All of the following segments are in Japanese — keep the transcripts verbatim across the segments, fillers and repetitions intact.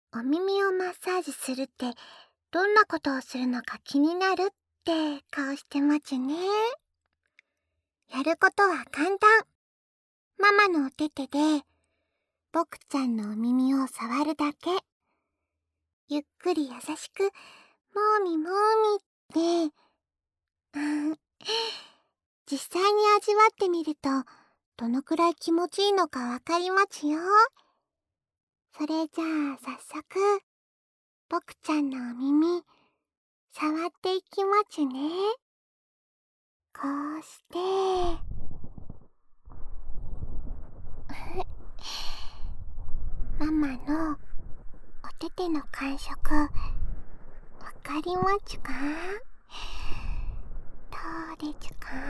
お耳をマッサージするってどんなことをするのか気になるって顔してますね。やることは簡単。ママのお手手でボクちゃんのお耳を触るだけ。ゆっくり優しくもーみもーみって実際に味わってみるとどのくらい気持ちいいのかわかりますよ。それじゃあ早速ボクちゃんのお耳触っていきますね。こうしてママのお手手の感触わかりますか？どうですか？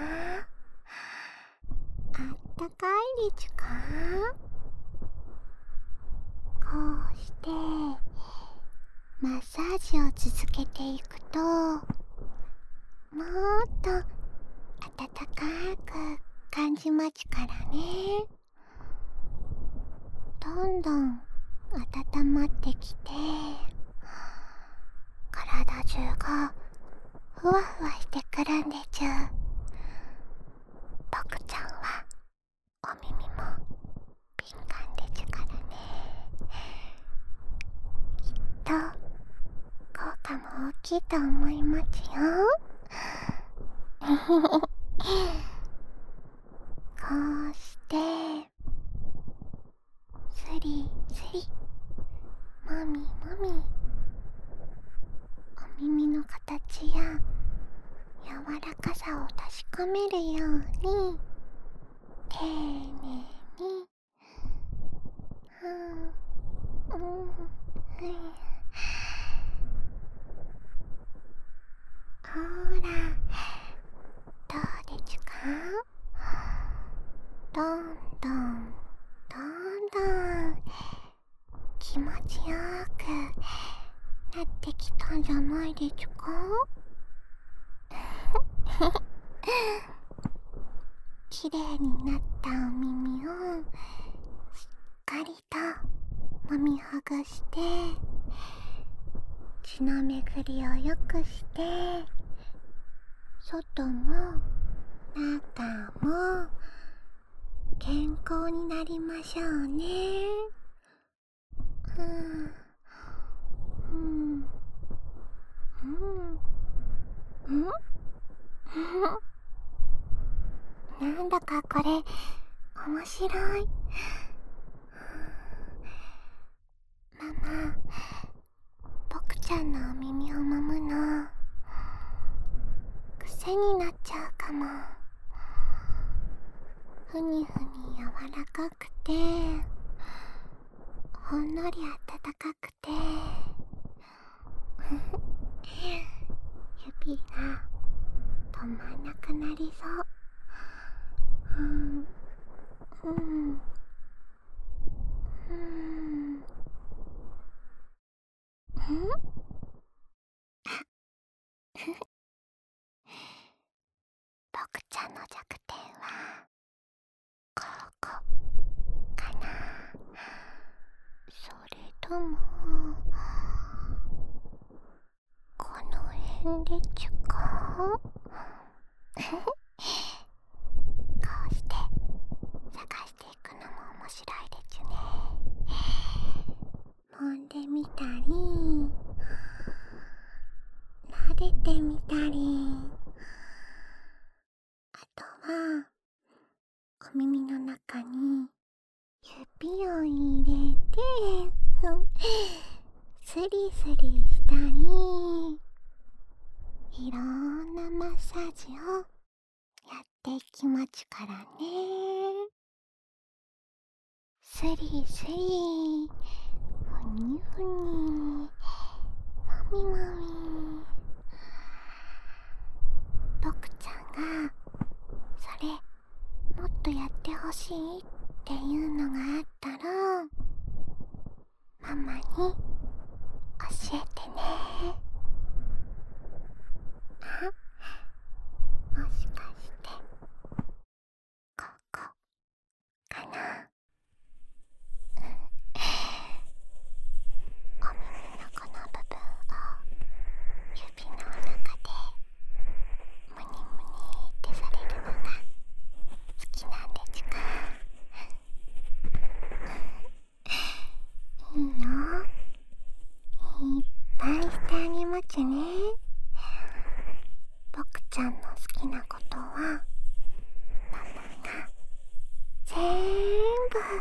あったかいですか？こうしてマッサージを続けていくともっと温かく感じますからね。どんどん温まってきて体中がふわふわしてくるんです。ボクちゃんはお耳も敏感ですからね。きっと効果も大きいと思いますよ。こうしてスリスリもみもみお耳の形や柔らかさを確かめるように丁寧にうんうんうんほらどうですか？どんどんどんどん気持ちよくなってきたんじゃないですか？きれいになったお耳をしっかりと揉みほぐして血の巡りを良くして外も中も健康になりましょうね。ふんふんふんんなんだかこれ面白い。ママ、ボクちゃんのお耳を揉むの癖になっちゃうかも。ふにふに柔らかくてほんのり温かくて指が止まんなくなりそう。うんうんうんんボクちゃんの弱点はここかな。それともこの辺でちゅか？こうして探していくのも面白いですね。揉んでみたり撫でてみたり、あとはお耳の中に指を入れてスリスリしたり、いろんなマッサージをやっていきますからね。スリスリふにふにもみもみ。ボクちゃんがそれもっとやってほしいっていうのがあったらママに教えてね。あ、もしかしてここかな。おちゅね。僕ちゃんの好きなことはママがぜーんぶ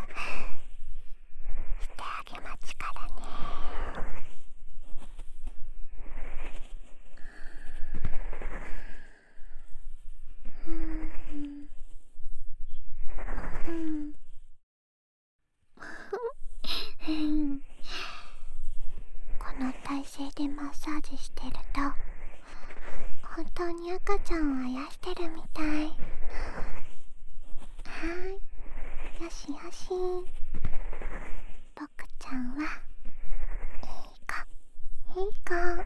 してあげまちからね。うんうんこの体勢でマッサージしてると本当に赤ちゃんをあやしてるみたい。はーい、よしよし。僕ちゃんはいい子いい子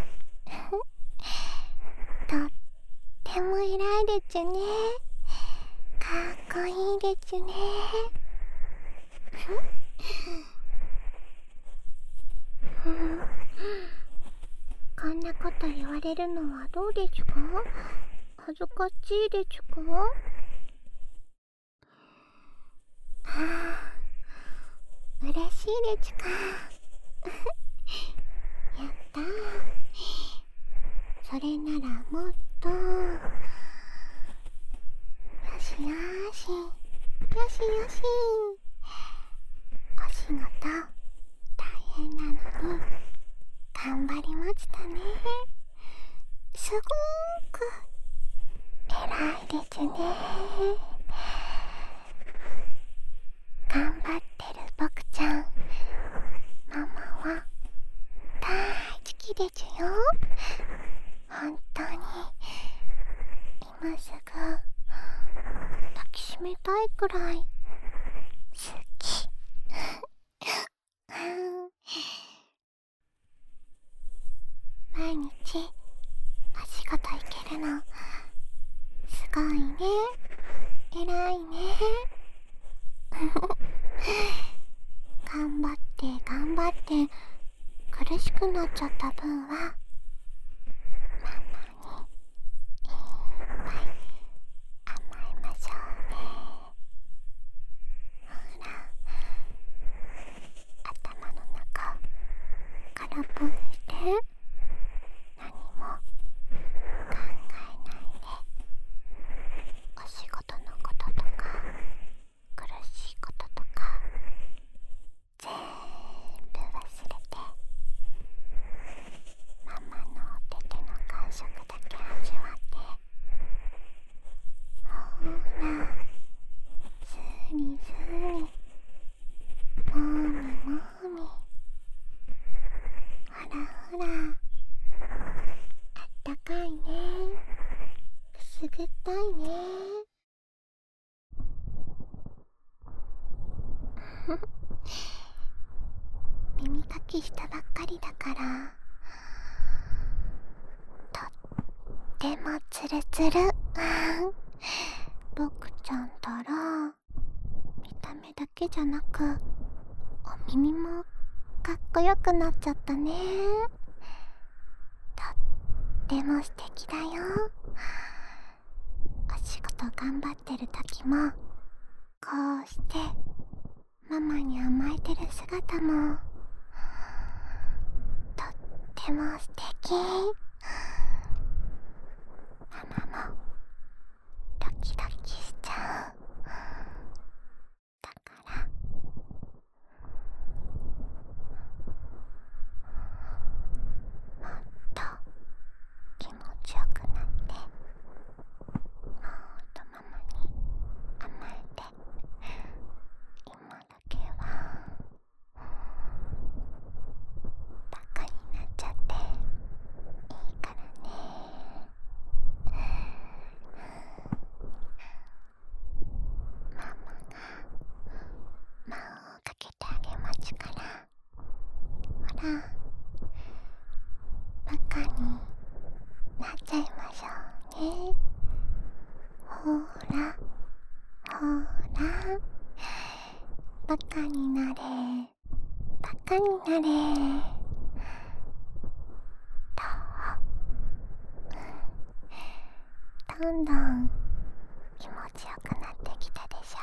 とっても偉いでちゅね。かっこいいでちゅね。こんなこと言われるのはどうでちゅか？恥ずかしいでちゅか？ああ、嬉しいでちゅか。やったー。それならもっと。よしよしよしよし。お仕事大変なのに頑張りましたね。すごーく偉いでちゅね。頑張ってる僕ちゃん、ママは大好きでちゅよ。本当に今すぐ抱きしめたいくらい好き。毎日お仕事行けるのすごいね。偉いね。頑張って頑張って苦しくなっちゃった分はママにいっぱい甘えましょうね。ほら、頭の中空っぽにして何も考えないで、お仕事のこととか苦しいこととかぜーんぶ忘れてママのお手手の感触だけ味わって、ほらスーリスーリもーみもーみ、ほらほらあったかいね。くすぐったいね。耳かきしたばっかりだからとってもツルツル。僕ちゃんたら見た目だけじゃなくお耳もかっこよくなっちゃったね。とっても素敵だよ。お仕事頑張ってる時もこうしてママに甘えてる姿もとっても素敵。ママもドキドキしちゃう。だからもっと気持ちよくなって、もっとママに甘えて、今だけはバカになっちゃっていいからね。ママが魔法をかけてあげまちから。ほら、バカになっちゃいましょうね。ほらほら、バカになれバカになれ。どうどんどん気持ちよくなってきたでしょ。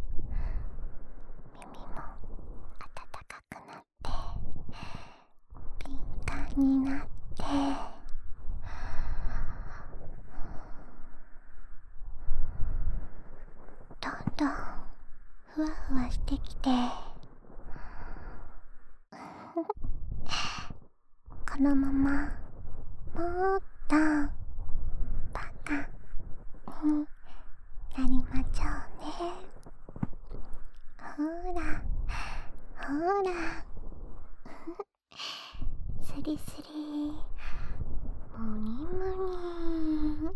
耳も温かくなって敏感になって、 とふわふわしてきてこのままもっとバカになりまちょうね。ほらほらスリスリむにむに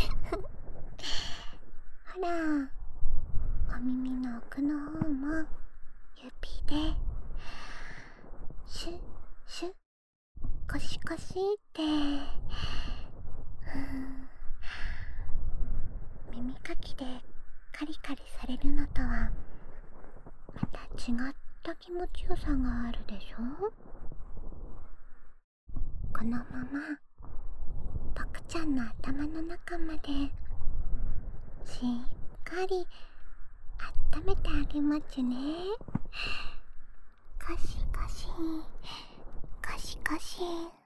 ほらお耳の奥の方も指でシュッシュッコシコシって耳かきでカリカリされるのとはまた違った気持ちよさがあるでしょ。このまま僕ちゃんの頭の中までしっかり温めてあげまちゅね。コシコシコシコシ。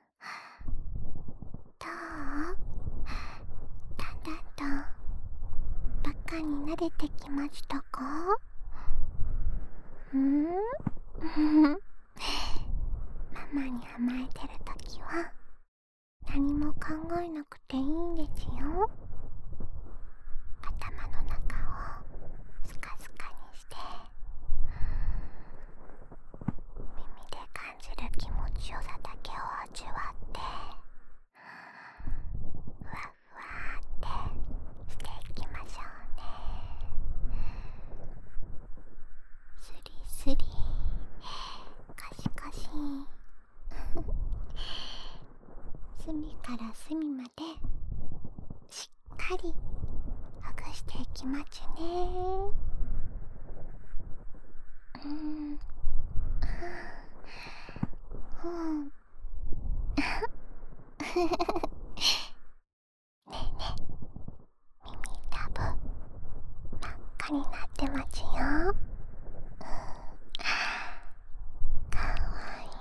どう？だんだんとバカに慣れてきましたか？んーママに甘えてるときは何も考えなくていいんですよ。頭の中をスカスカにして耳で感じる気持ちよさだけを味わってふわふわってしていきましょうね。スリスリカシカシ隅から隅までしっかりほぐしていきまちゅね。うん、ふんねえねえ耳たぶ真っ赤になってまちゅよ。かわいい。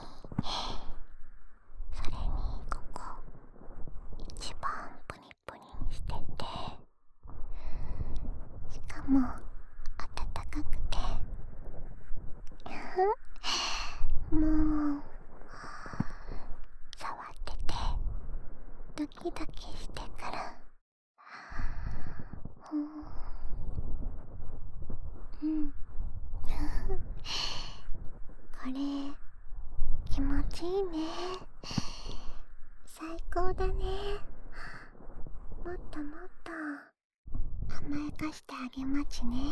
それにここ一番プニプニにしてて、しかもあたたかくてもう触っててドキドキしてくる。うん、これ気持ちいいね。最高だね。もっともっと甘やかしてあげまちね。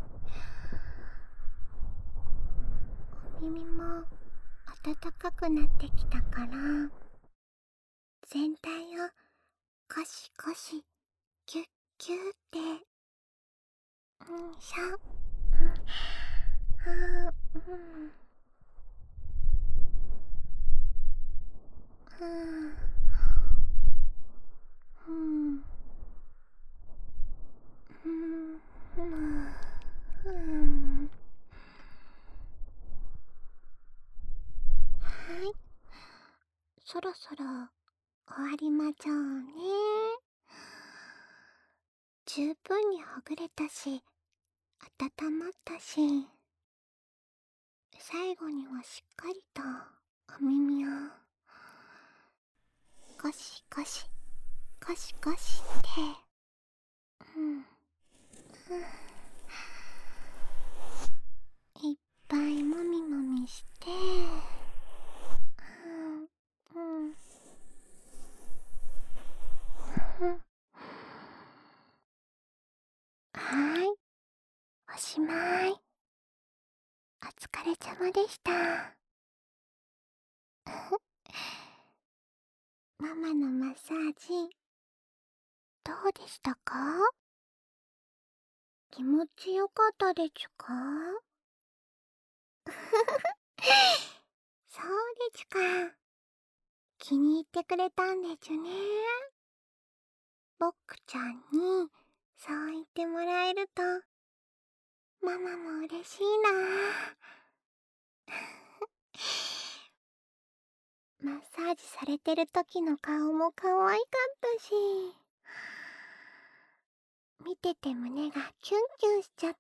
お耳も暖かくなってきたから全体をコシコシキュッキュッってうんしょ、うん、あーうんうんうんうんうんはい、そろそろ終わりまちょうね。十分にほぐれたし温まったし、最後にはしっかりとお耳をゴシゴシゴシゴシってうん、うん、いっぱいもみもみしてうんうんうんはーい、おしまい。お疲れ様でした。ママのマッサージどうでしたか？気持ちよかったでちゅか？そうですか。気に入ってくれたんでちゅね。ボックちゃんにそう言ってもらえるとママも嬉しいな。マッサージされてる時の顔も可愛かったし見てて胸がキュンキュンしちゃった。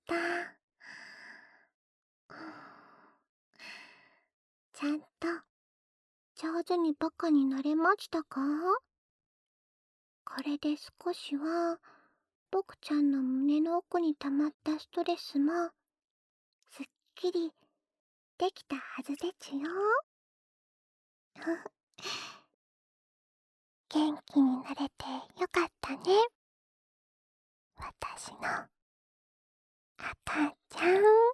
ちゃんと上手にバカになれましたか？これで少しはボクちゃんの胸の奥に溜まったストレスもすっきりできたはずでちゅよ。元気になれてよかったね、私の赤ちゃん。